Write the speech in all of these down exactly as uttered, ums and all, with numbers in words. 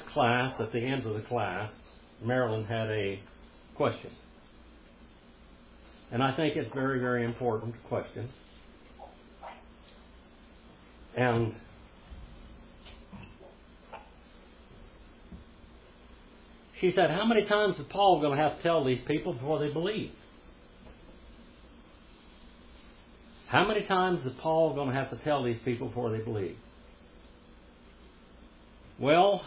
class, at the end of the class, Marilyn had a question. And I think it's a very, very important question. And she said, how many times is Paul going to have to tell these people before they believe? How many times is Paul going to have to tell these people before they believe? Well,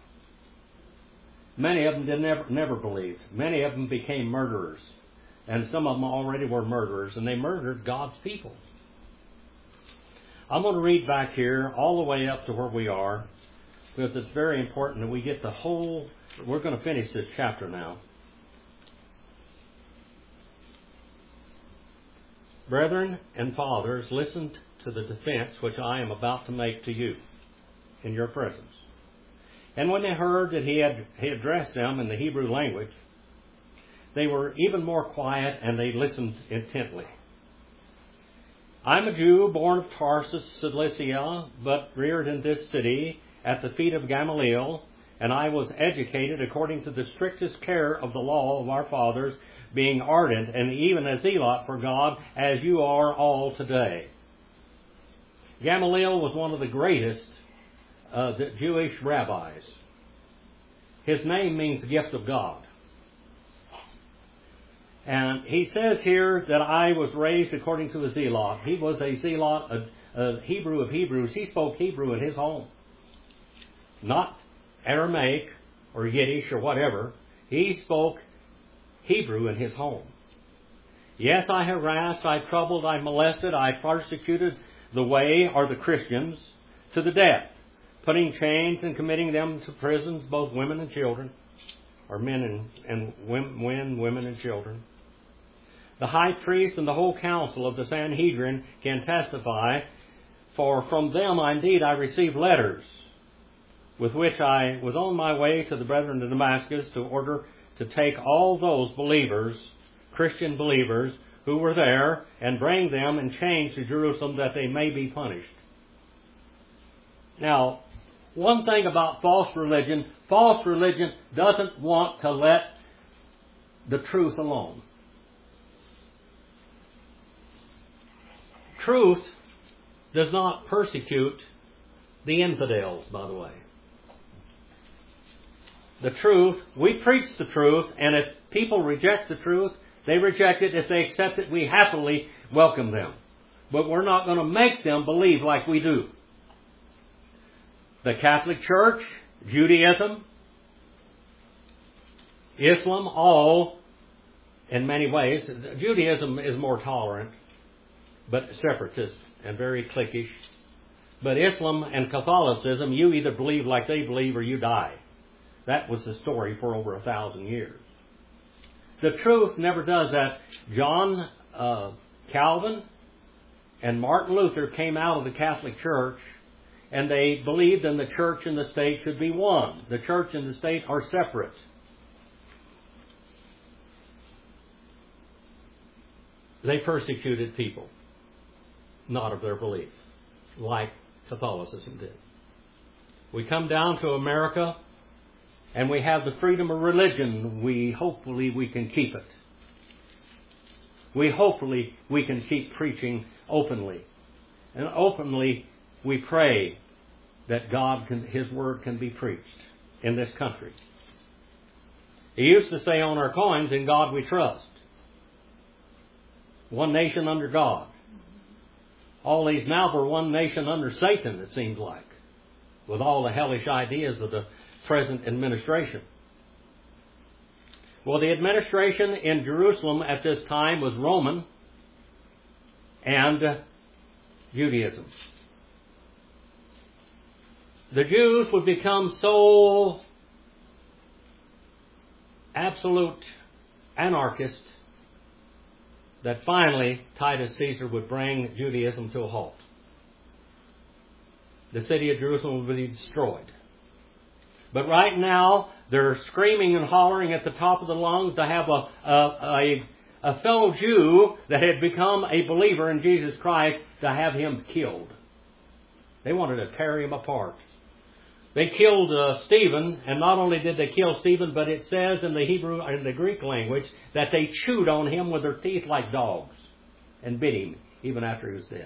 many of them did never, never believe. Many of them became murderers. And some of them already were murderers, and they murdered God's people. I'm going to read back here all the way up to where we are, because it's very important that we get the whole... We're going to finish this chapter now. Brethren and fathers, listen to the defense which I am about to make to you in your presence. And when they heard that he had he addressed them in the Hebrew language, they were even more quiet and they listened intently. I'm a Jew, born of Tarsus, Cilicia, but reared in this city at the feet of Gamaliel, and I was educated according to the strictest care of the law of our fathers, being ardent and even a zealot for God, as you are all today. Gamaliel was one of the greatest uh, the Jewish rabbis. His name means gift of God. And he says here that I was raised according to a zealot. He was a zealot, a, a Hebrew of Hebrews. He spoke Hebrew in his home. Not Aramaic or Yiddish or whatever. He spoke Hebrew in his home. Yes, I harassed, I troubled, I molested, I persecuted the way, or the Christians, to the death, putting chains and committing them to prisons, both women and children, or men and, and women, women and children. The high priest and the whole council of the Sanhedrin can testify, for from them indeed I received letters, with which I was on my way to the brethren of Damascus to order to take all those believers, Christian believers, who were there, and bring them in chains to Jerusalem that they may be punished. Now, one thing about false religion, false religion doesn't want to let the truth alone. Truth does not persecute the infidels, by the way. The truth, we preach the truth, and if people reject the truth, they reject it. If they accept it, we happily welcome them. But we're not going to make them believe like we do. The Catholic Church, Judaism, Islam, all, in many ways, Judaism is more tolerant, but separatist and very cliquish. But Islam and Catholicism, you either believe like they believe or you die. That was the story for over a thousand years. The truth never does that. John uh, Calvin and Martin Luther came out of the Catholic Church, and they believed in the church and the state should be one. The church and the state are separate. They persecuted people, not of their belief, like Catholicism did. We come down to America, and we have the freedom of religion. We hopefully we can keep it. We hopefully we can keep preaching openly. And openly we pray that God can, His Word can be preached in this country. He used to say on our coins, "In God we trust." One nation under God. All these now were one nation under Satan, it seems like, with all the hellish ideas of the present administration. Well, the administration in Jerusalem at this time was Roman and Judaism. The Jews would become so absolute anarchist that finally Titus Caesar would bring Judaism to a halt. The city of Jerusalem would be destroyed. But right now, they're screaming and hollering at the top of the lungs to have a, a, a, a fellow Jew that had become a believer in Jesus Christ, to have him killed. They wanted to tear him apart. They killed uh, Stephen, and not only did they kill Stephen, but it says in the Hebrew, in the Greek language, that they chewed on him with their teeth like dogs and bit him even after he was dead.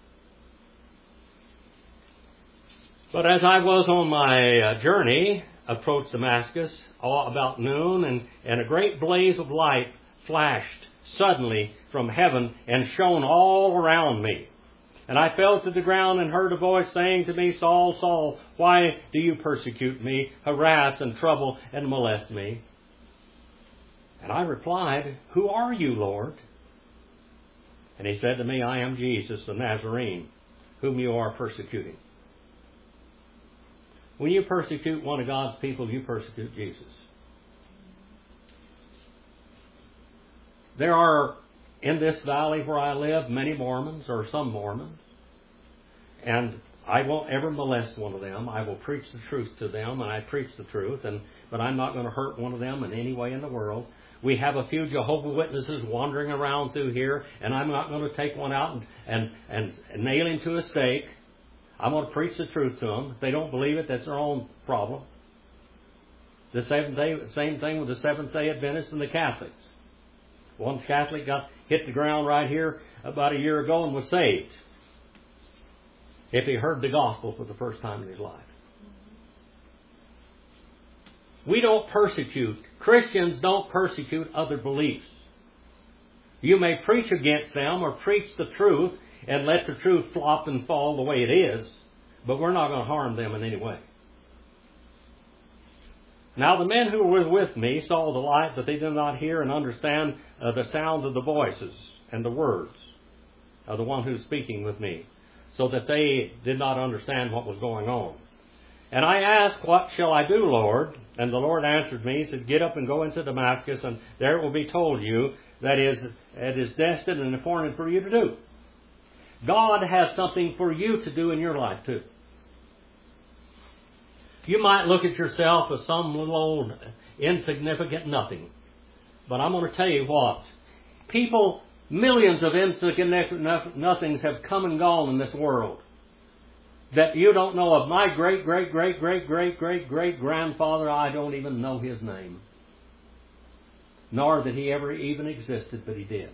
But as I was on my uh, journey, approached Damascus about noon, and, and a great blaze of light flashed suddenly from heaven and shone all around me. And I fell to the ground and heard a voice saying to me, Saul, Saul, why do you persecute me, harass and trouble and molest me? And I replied, Who are you, Lord? And he said to me, I am Jesus, the Nazarene, whom you are persecuting. When you persecute one of God's people, you persecute Jesus. There are, in this valley where I live, many Mormons, or some Mormons. And I won't ever molest one of them. I will preach the truth to them, and I preach the truth, and but I'm not going to hurt one of them in any way in the world. We have a few Jehovah's Witnesses wandering around through here, and I'm not going to take one out and, and, and nail him to a stake. I'm going to preach the truth to them. If they don't believe it, that's their own problem. The seventh day, same thing with the Seventh-day Adventists and the Catholics. One Catholic got hit the ground right here about a year ago and was saved if he heard the gospel for the first time in his life. We don't persecute. Christians don't persecute other beliefs. You may preach against them or preach the truth and let the truth flop and fall the way it is, but we're not going to harm them in any way. Now the men who were with me saw the light, but they did not hear and understand uh, the sound of the voices and the words of the one who's speaking with me, so that they did not understand what was going on. And I asked, What shall I do, Lord? And the Lord answered me, He said, Get up and go into Damascus, and there it will be told you that is, it is destined and appointed for you to do. God has something for you to do in your life too. You might look at yourself as some little old insignificant nothing. But I'm going to tell you what. People, millions of insignificant nothings have come and gone in this world that you don't know of. My great, great, great, great, great, great, great grandfather, I don't even know his name. Nor that he ever even existed, but he did.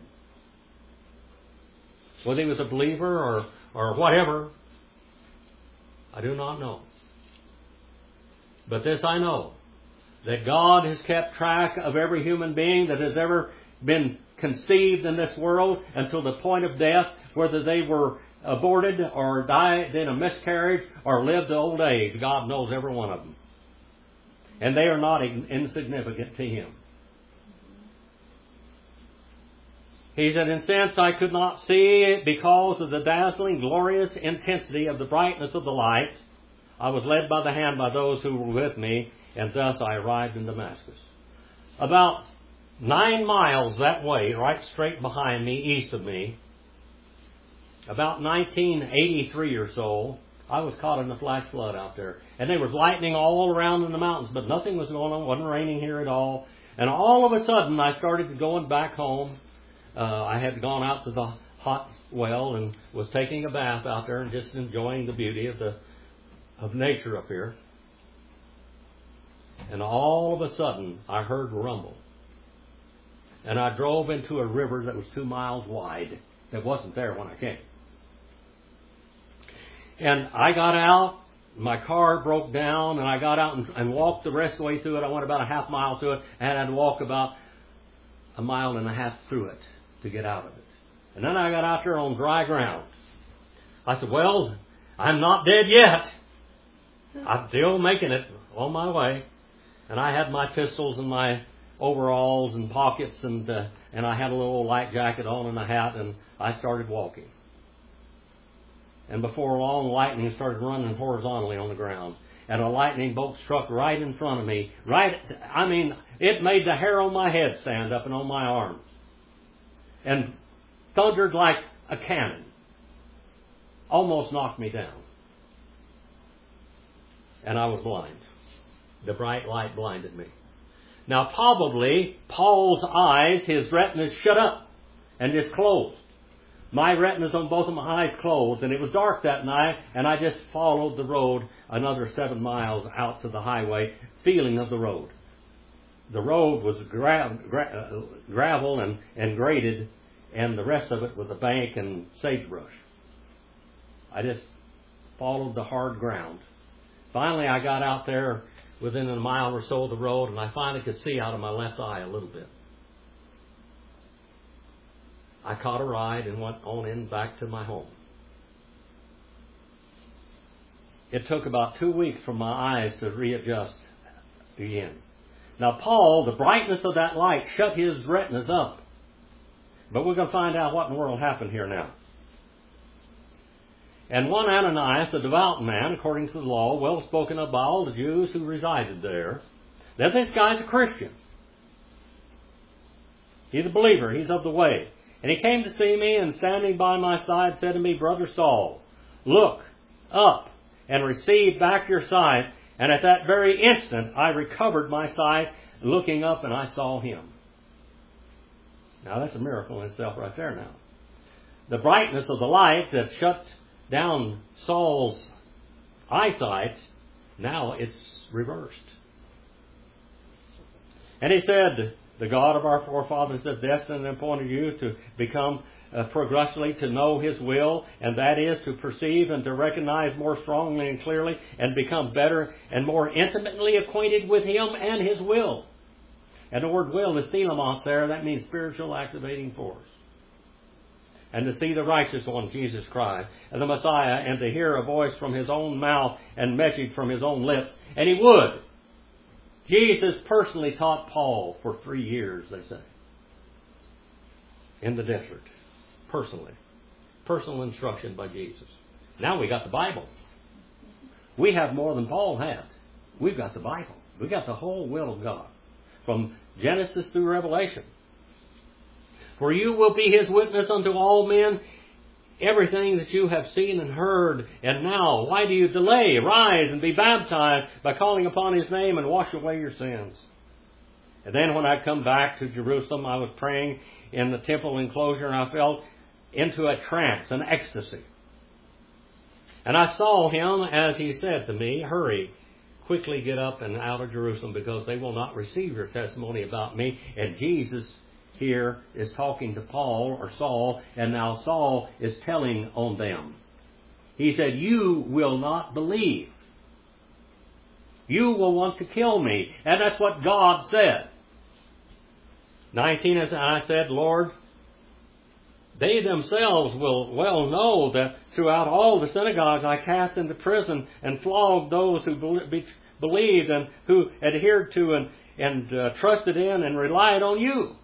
Whether he was a believer or, or whatever, I do not know. But this I know, that God has kept track of every human being that has ever been conceived in this world until the point of death, whether they were aborted or died in a miscarriage or lived to old age. God knows every one of them. And they are not insignificant to Him. He said, And since I could not see it because of the dazzling, glorious intensity of the brightness of the light, I was led by the hand by those who were with me, and thus I arrived in Damascus. About nine miles that way, right straight behind me, east of me, about nineteen eighty-three or so, I was caught in a flash flood out there. And there was lightning all around in the mountains, but nothing was going on. It wasn't raining here at all. And all of a sudden, I started going back home. Uh, I had gone out to the hot well and was taking a bath out there and just enjoying the beauty of the of nature up here. And all of a sudden, I heard rumble. And I drove into a river that was two miles wide that wasn't there when I came. And I got out, my car broke down, and I got out and, and walked the rest of the way through it. I went about a half mile through it, and I had to walk about a mile and a half through it to get out of it. And then I got out there on dry ground. I said, well, I'm not dead yet. I'm still making it on my way. And I had my pistols and my overalls and pockets, and uh, and I had a little light jacket on and a hat, and I started walking. And before long, lightning started running horizontally on the ground. And a lightning bolt struck right in front of me. Right, I mean, it made the hair on my head stand up and on my arms. And thundered like a cannon. Almost knocked me down. And I was blind. The bright light blinded me. Now probably Paul's eyes, his retinas shut up and just closed. My retinas on both of my eyes closed, and it was dark that night, and I just followed the road another seven miles out to the highway, feeling of the road. The road was gra- gra- uh, gravel and, and graded, and the rest of it was a bank and sagebrush. I just followed the hard ground. Finally, I got out there within a mile or so of the road, and I finally could see out of my left eye a little bit. I caught a ride and went on in back to my home. It took about two weeks for my eyes to readjust again. Now, Paul, the brightness of that light shut his retinas up. But we're going to find out what in the world happened here now. And one Ananias, a devout man, according to the law, well spoken of by all the Jews who resided there, that this guy's a Christian. He's a believer. He's of the way. And he came to see me, and standing by my side said to me, Brother Saul, look up and receive back your sight. And at that very instant, I recovered my sight, looking up, and I saw him. Now, that's a miracle in itself right there now. The brightness of the light that shut down Saul's eyesight, now it's reversed. And he said, the God of our forefathers has destined and appointed you to become uh, progressively to know His will, and that is to perceive and to recognize more strongly and clearly and become better and more intimately acquainted with Him and His will. And the word will is thelemos there. That means spiritual activating force. And to see the righteous one, Jesus Christ, and the Messiah, and to hear a voice from His own mouth and message from His own lips. And He would. Jesus personally taught Paul for three years, they say, in the desert. Personally. Personal instruction by Jesus. Now we got the Bible. We have more than Paul had. We've got the Bible. We've got the whole will of God. From Genesis through Revelation. For you will be His witness unto all men, everything that you have seen and heard. And now, why do you delay? Rise and be baptized by calling upon His name and wash away your sins. And then when I come back to Jerusalem, I was praying in the temple enclosure, and I fell into a trance, an ecstasy. And I saw Him as He said to me, hurry, quickly get up and out of Jerusalem, because they will not receive your testimony about me. And Jesus here is talking to Paul or Saul, and now Saul is telling on them. He said, you will not believe. You will want to kill me. And that's what God said. nineteen, as I said, Lord, they themselves will well know that throughout all the synagogues I cast into prison and flogged those who believed and who adhered to and, and uh, trusted in and relied on you.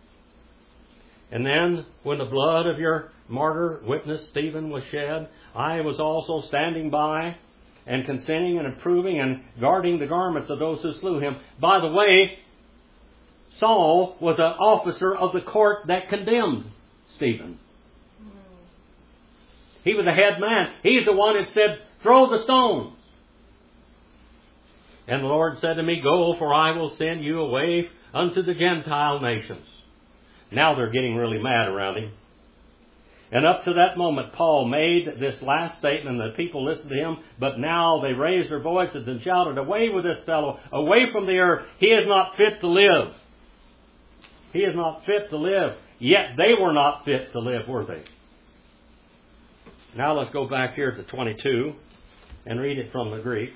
And then, when the blood of your martyr witness Stephen was shed, I was also standing by and consenting and approving and guarding the garments of those who slew him. By the way, Saul was an officer of the court that condemned Stephen. He was the head man. He's the one that said, throw the stones. And the Lord said to me, go, for I will send you away unto the Gentile nations. Now they're getting really mad around him. And up to that moment, Paul made this last statement, and the people listened to him, but now they raised their voices and shouted, away with this fellow, away from the earth. He is not fit to live. He is not fit to live. Yet they were not fit to live, were they? Now let's go back here to twenty-two and read it from the Greek.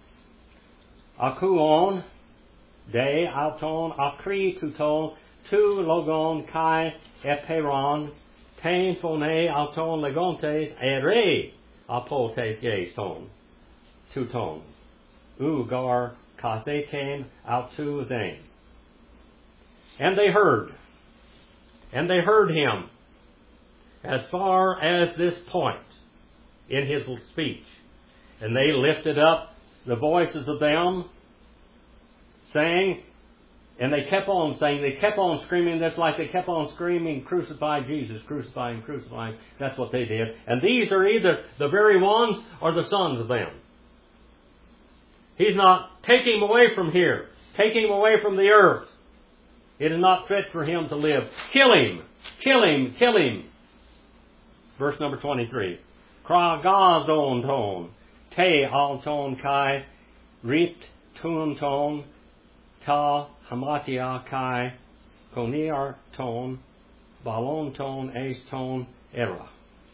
Akuon, de auton, akri tuton, tu logon kai eperon, ten phone auton legontes, ere apotes geston, tuton, ugar katheken autu zain. And they heard. And they heard him as far as this point in his speech. And they lifted up the voices of them, saying, and they kept on saying, they kept on screaming this like they kept on screaming, crucify Jesus, crucify him, crucify him. That's what they did. And these are either the very ones or the sons of them. He's not taking him away from here, taking him away from the earth. It is not fit for him to live. Kill him! Kill him! Kill him! Verse number twenty-three. Kra gazon ton, te alton kai, ript tun ton, ta hamatia kai, koniar ton, balon ton, ace ton, era.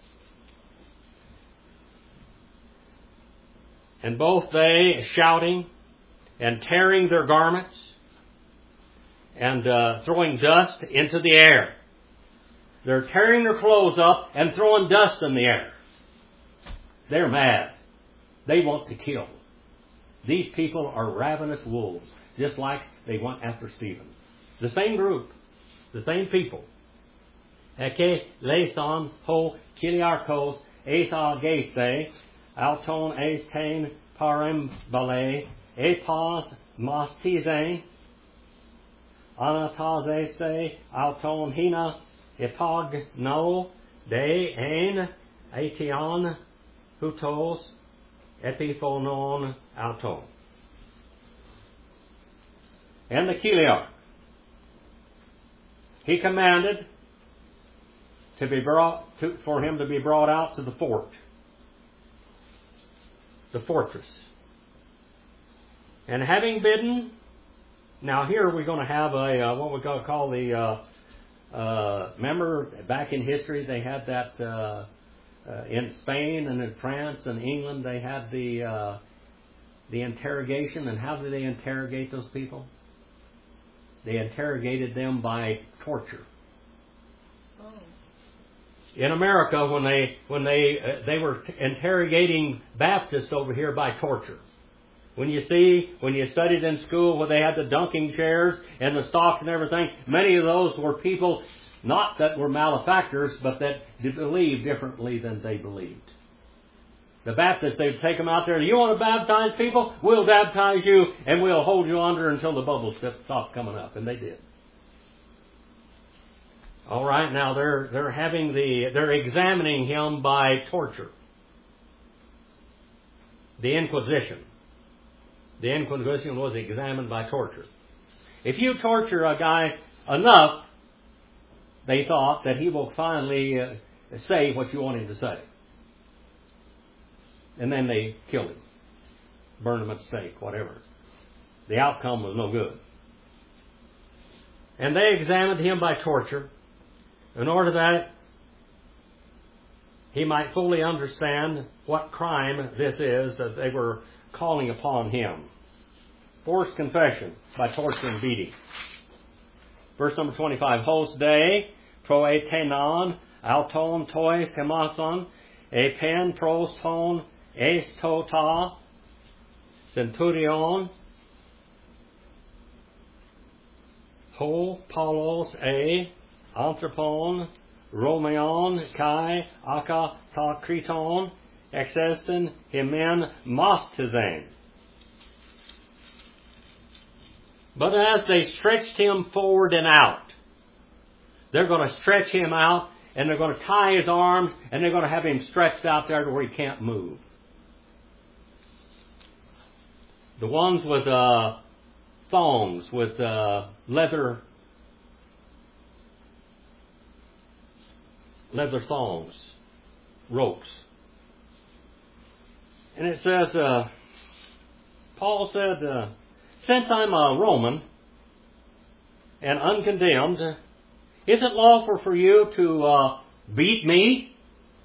And both they, shouting and tearing their garments and uh, throwing dust into the air. They're tearing their clothes up and throwing dust in the air. They're mad. They want to kill. These people are ravenous wolves, just like they went after Stephen. The same group, the same people. Eke leison ho kiliarchos esa geste alton estain parembale epas mastize anatazeste alton hina epag no de ein ation hutos epiphonon auton. And the Kiliar, he commanded to be brought to, for him to be brought out to the fort, the fortress. And having bidden, now here we're going to have a uh, what we're going to call the. Uh, uh, remember, back in history, they had that uh, uh, in Spain and in France and England. They had the uh, the interrogation. And how did they interrogate those people? They interrogated them by torture. Oh. In America, when they when they uh, they were interrogating Baptists over here by torture. When you see, when you studied in school where they had the dunking chairs and the stocks and everything, many of those were people not that were malefactors, but that believed differently than they believed. The Baptists, they'd take them out there, you want to baptize people? We'll baptize you and we'll hold you under until the bubbles stop coming up. And they did. All right, now they're they're having the they're examining him by torture. The Inquisition. The Inquisition was examined by torture. If you torture a guy enough, they thought that he will finally uh, say what you want him to say. And then they killed him. Burned him at the stake, whatever. The outcome was no good. And they examined him by torture in order that he might fully understand what crime this is that they were calling upon him. Forced confession by torture and beating. Verse number twenty-five. Hos de proetenon auton tois hemason epen pros ton es tota centurion ho paulos e anthropon romeon kai aka ta kriton exesten himen mastizen. But as they stretched him forward and out, they're going to stretch him out and they're going to tie his arms and they're going to have him stretched out there to where he can't move. The ones with uh, thongs, with uh, leather leather thongs, ropes. And it says, uh, Paul said, uh, since I'm a Roman and uncondemned, is it lawful for you to uh, beat me?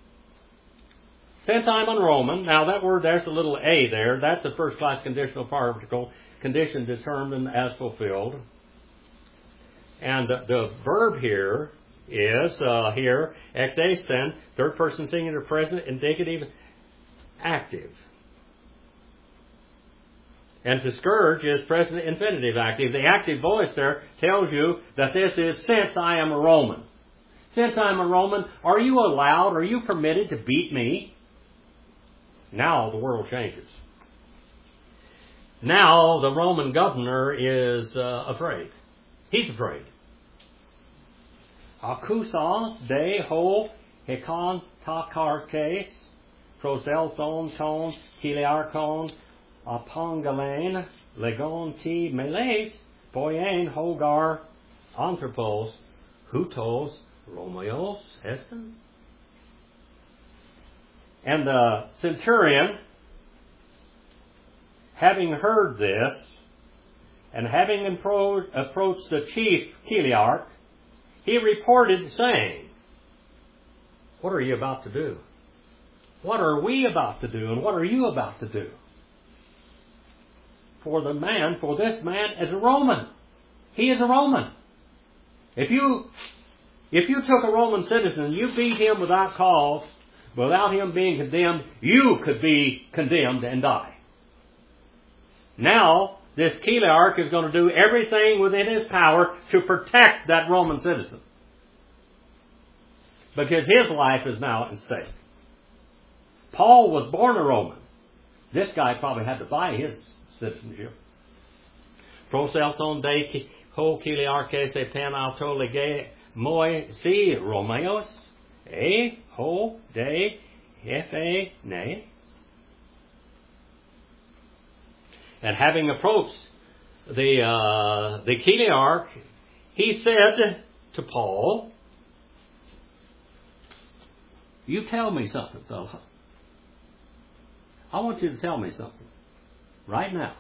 Since I'm a Roman, now that word, there's a little a there. That's the first class conditional particle, condition determined as fulfilled. And the, the verb here is, uh, here, exesten, third person singular present, indicative, active. And to scourge is present infinitive active. The active voice there tells you that this is since I am a Roman. Since I'm a Roman, are you allowed, are you permitted to beat me? Now the world changes. Now the Roman governor is uh, afraid. He's afraid. Akusos de ho hekon takarkes proselthon ton kiliarchon apongalen legon ti meles poien hogar anthropos hutos romeos esten. And the centurion, having heard this, and having appro- approached the chief Chiliarch, he reported, saying, "What are you about to do? What are we about to do? And what are you about to do? For the man, for this man is a Roman. He is a Roman. If you, if you took a Roman citizen and you beat him without cause, without him being condemned, you could be condemned and die. Now, this Chiliarch is going to do everything within his power to protect that Roman citizen. Because his life is now at stake. Paul was born a Roman. This guy probably had to buy his citizenship. Proselton de ho Chiliarches e pen auto lege moi si Romeos e ho de fe ne. And having approached the uh, the Chiliarch, he said to Paul, "You tell me something, fella. I want you to tell me something right now.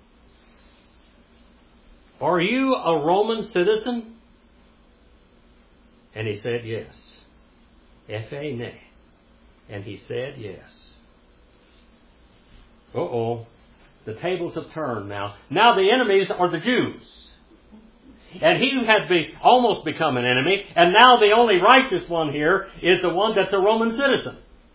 Are you a Roman citizen?" And he said, "Yes." F A ne. And he said, "Yes." Uh-oh. The tables have turned now. Now the enemies are the Jews. And he had be, almost become an enemy. And now the only righteous one here is the one that's a Roman citizen.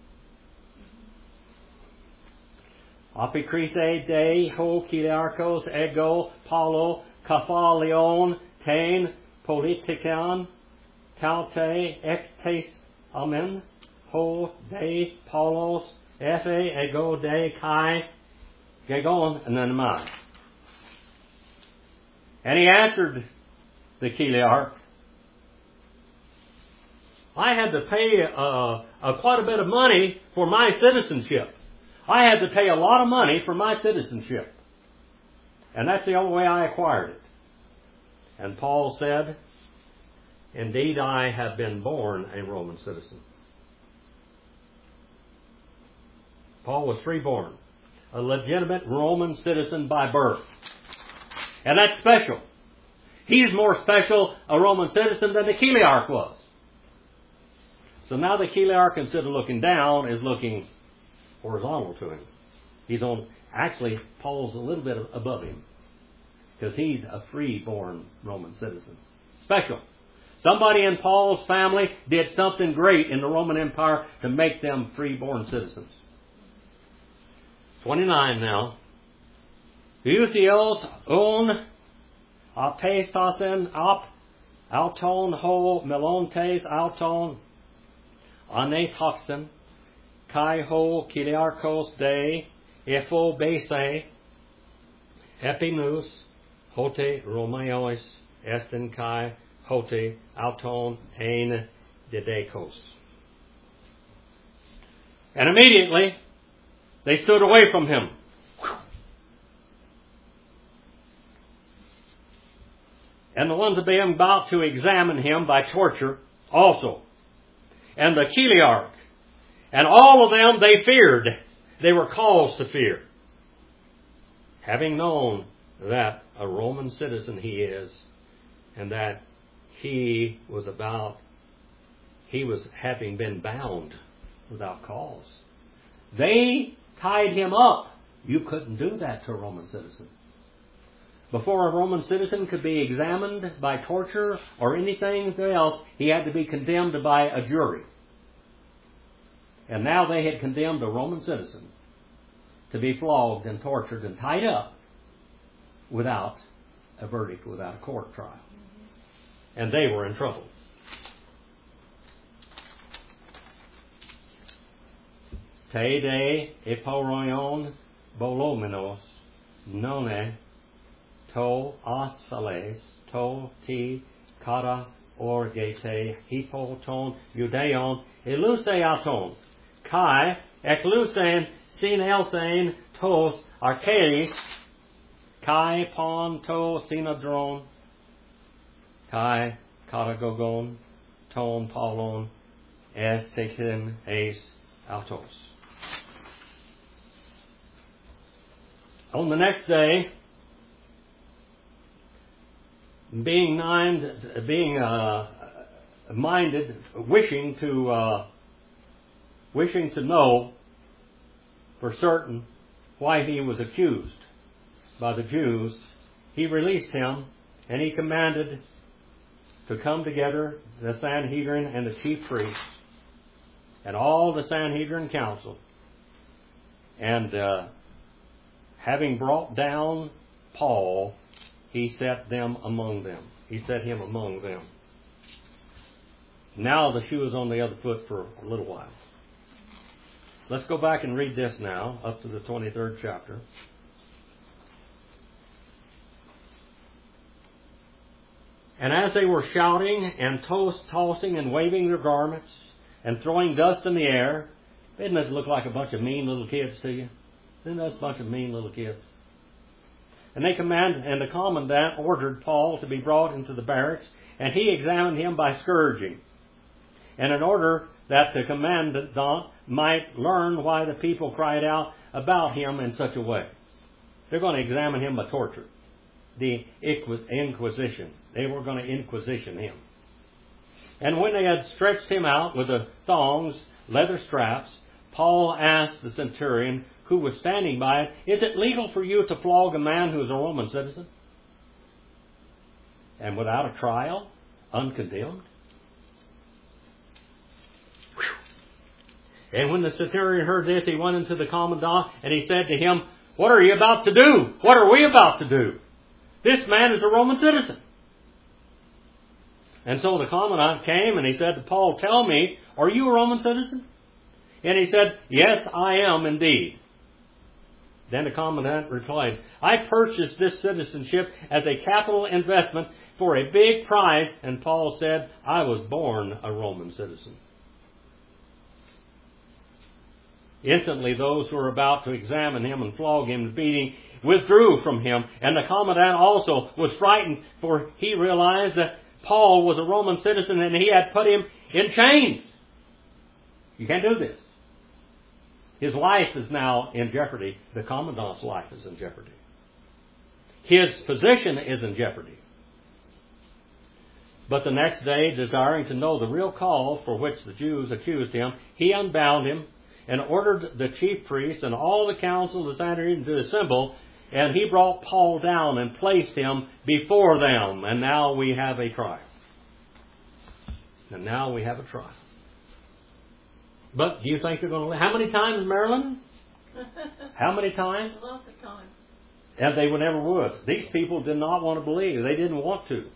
Apikrite de ho Chiliarchos ego Paulo kaphalion tain politikan taute ektes amen ho de Paulos efe ego de kai gegon ananamai. And he answered the Chiliarch, "I had to pay uh, uh, quite a bit of money for my citizenship. I had to pay a lot of money for my citizenship. And that's the only way I acquired it." And Paul said, "Indeed, I have been born a Roman citizen." Paul was freeborn, a legitimate Roman citizen by birth. And that's special. He's more special a Roman citizen than the Chiliarch was. So now the Chiliarch, instead of looking down, is looking horizontal to him. He's on, actually, Paul's a little bit above him. Because he's a free-born Roman citizen. Special. Somebody in Paul's family did something great in the Roman Empire to make them free-born citizens. twenty-nine now. Eutheos on apestosen ap auton ho melontes auton anetoxen kai ho Chiliarchos de epho base epinus hote Romeos esten kai hote auton ein didekos. And immediately they stood away from him. And the ones being about to examine him by torture also. And the Chiliarch. And all of them they feared. They were caused to fear. Having known that a Roman citizen he is, and that he was about, he was having been bound without cause. They tied him up. You couldn't do that to a Roman citizen. Before a Roman citizen could be examined by torture or anything else, he had to be condemned by a jury. And now they had condemned a Roman citizen to be flogged and tortured and tied up without a verdict, without a court trial. And they were in trouble. Te de eporoion bolomenos none to asphales to ti kara orgete hippoton judeon eluseaton kai eklusen sin elthain tos archeis kai pon to synodron kai karagogon ton paulon estechen eis autos. On the next day, being mind, being uh, minded, wishing to uh, wishing to know for certain why he was accused by the Jews, he released him, and he commanded to come together the Sanhedrin and the chief priests and all the Sanhedrin council, and uh, having brought down Paul, he set them among them. He set him among them. Now the shoe is on the other foot for a little while. Let's go back and read this now, up to the twenty-third chapter. And as they were shouting and toast, tossing and waving their garments and throwing dust in the air, doesn't it look like a bunch of mean little kids to you? Isn't that a bunch of mean little kids? And they commanded, and the commandant ordered Paul to be brought into the barracks, and he examined him by scourging. And in order that the commandant might learn why the people cried out about him in such a way. They're going to examine him by torture. The Inquisition. They were going to inquisition him. And when they had stretched him out with the thongs, leather straps, Paul asked the centurion who was standing by it, "Is it legal for you to flog a man who is a Roman citizen? And without a trial, uncondemned?" Whew. And when the centurion heard this, he went into the commandant and he said to him, "What are you about to do? What are we about to do? This man is a Roman citizen." And so the commandant came and he said to Paul, "Tell me, are you a Roman citizen?" And he said, "Yes, I am indeed." Then the commandant replied, "I purchased this citizenship as a capital investment for a big price." And Paul said, "I was born a Roman citizen." Instantly those who were about to examine him and flog him and beat him withdrew from him. And the commandant also was frightened, for he realized that Paul was a Roman citizen and he had put him in chains. You can't do this. His life is now in jeopardy. The commandant's life is in jeopardy. His position is in jeopardy. But the next day, desiring to know the real cause for which the Jews accused him, he unbound him and ordered the chief priests and all the council of the Sanhedrin to assemble. And he brought Paul down and placed him before them. And now we have a trial. And now we have a trial. But do you think they're going to... How many times, Marilyn? How many times? Lots of times. And they would never would. These people did not want to believe. They didn't want to.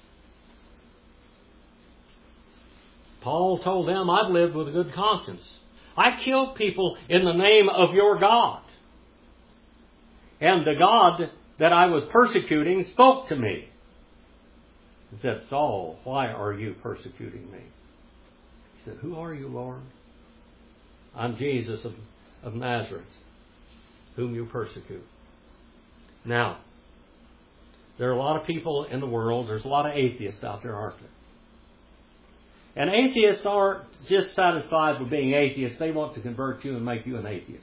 Paul told them, "I've lived with a good conscience. I killed people in the name of your God. And the God that I was persecuting spoke to me." He said, "Saul, why are you persecuting me?" He said, "Who are you, Lord?" "I'm Jesus of, of Nazareth, whom you persecute." Now, there are a lot of people in the world, there's a lot of atheists out there, aren't there? And atheists aren't just satisfied with being atheists. They want to convert you and make you an atheist.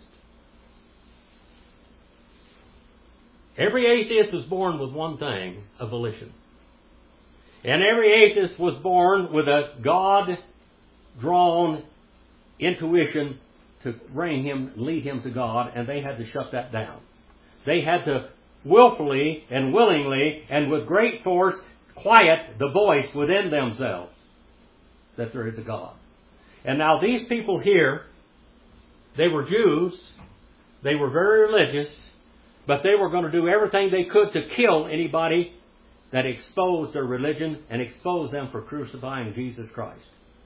Every atheist was born with one thing, a volition. And every atheist was born with a God-drawn intuition to bring him, lead him to God, and they had to shut that down. They had to willfully and willingly and with great force quiet the voice within themselves that there is a God. And now these people here, they were Jews, they were very religious, but they were going to do everything they could to kill anybody that exposed their religion and exposed them for crucifying Jesus Christ.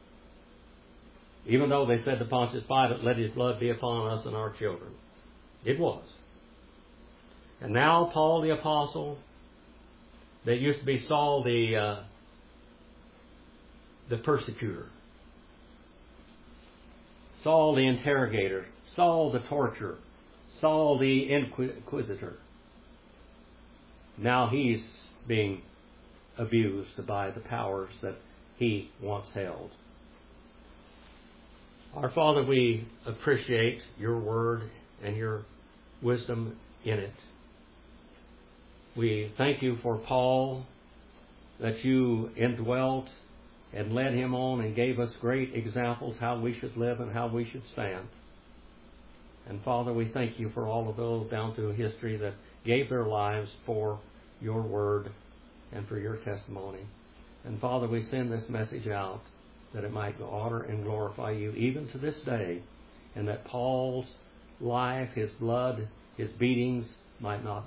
Even though they said to Pontius Pilate, "Let his blood be upon us and our children." It was. And now Paul the Apostle, that used to be Saul the, uh, the persecutor, Saul the interrogator, Saul the torturer, Saul the inquisitor. Now he's being abused by the powers that he once held. Our Father, we appreciate your word and your wisdom in it. We thank you for Paul, that you indwelt and led him on and gave us great examples how we should live and how we should stand. And Father, we thank you for all of those down through history that gave their lives for your word and for your testimony. And Father, we send this message out that it might honor and glorify you even to this day, and that Paul's life, his blood, his beatings might not